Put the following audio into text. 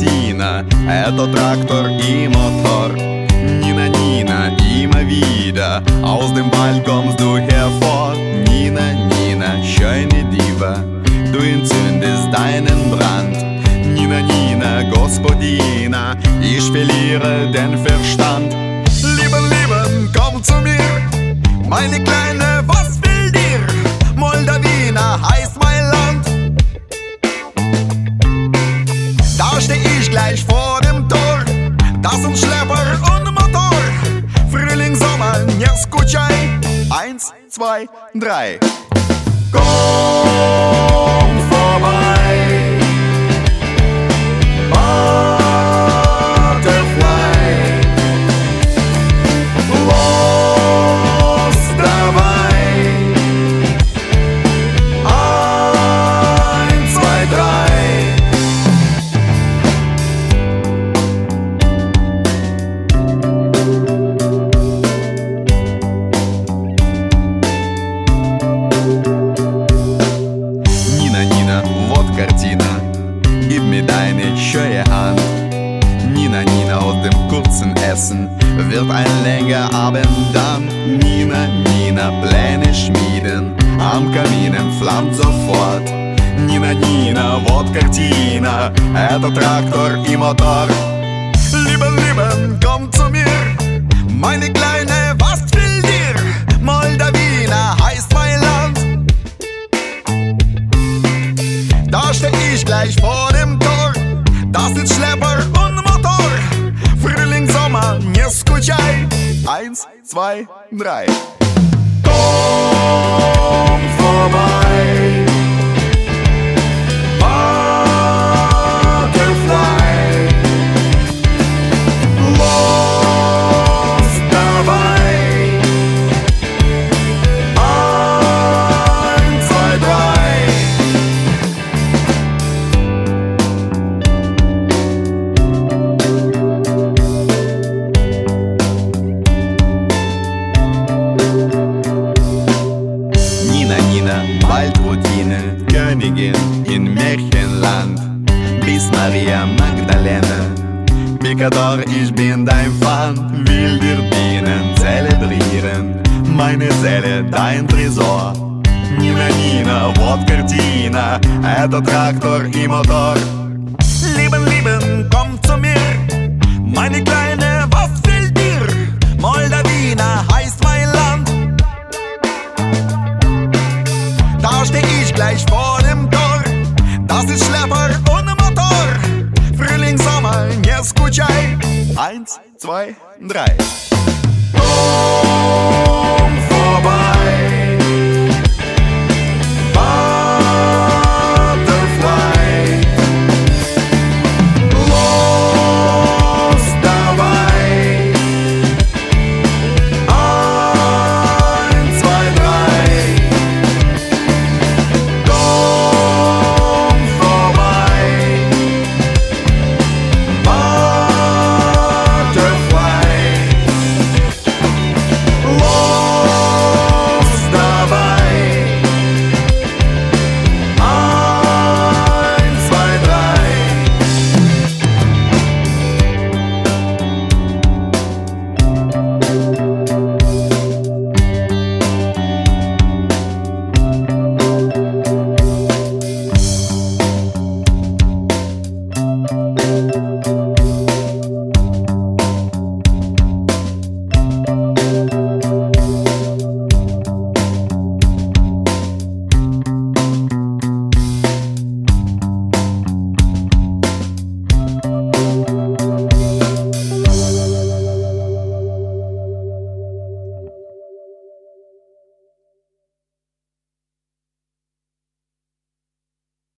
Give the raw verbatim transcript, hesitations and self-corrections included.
Nina, это трактор и мотор. Nina, Nina, immer wieder, aus dem Wald kommst du hervor. Nina, Nina, schöne Diva, du entzündest deinen Brand. Nina, Nina, Gospodina, ich verliere den Verstand. Lieben, lieben, komm zu mir, meine Kleine, was will dir? Moldawina heißt mein Land. Da steh ich gleich vor dem Tor, das sind Schlepper und Motor. Frühling, Sommer, nie skutschaj. Eins, zwei, drei. Komm vorbei, Butterfly, los dabei. Eins, zwei, drei. Nina, Nina, вот картина, gib mir deine scheue Hand. Nina, Nina, aus dem kurzen Essen wird ein länger Abend dann. Nina, Nina, Pläne schmieden, am Kamin entflammt sofort. Nina, Nina, вот картина, это трактор и мотор. Lieben, lieben, komm zu mir, meine Kleine, was will dir? Moldawina heißt mein Land. Da steh ich gleich vor dem Tor, das ist Schlepper und Motor. Frühling, Sommer, nie skutschaj. Eins, zwei, drei. Komm vorbei, Butterfly, los dabei. Eins, zwei, drei. Nina, Nina, Waldroutine, Königin in Märchenland. Bis Maria Magdalena, Picador, ich bin dein Fan. Will dir dienen, zelebrieren, meine Seele, dein Tresor. Nina, Nina, вот картина, это трактор и мотор. Lieben, lieben, komm zu mir, meine Kleine, was will dir? Moldawina heißt mein Land. Da steh ich gleich vor dem Tor, das ist Schlepper und Motor. Frühling, Sommer, nie skutschaj. Eins, zwei, drei. Oh.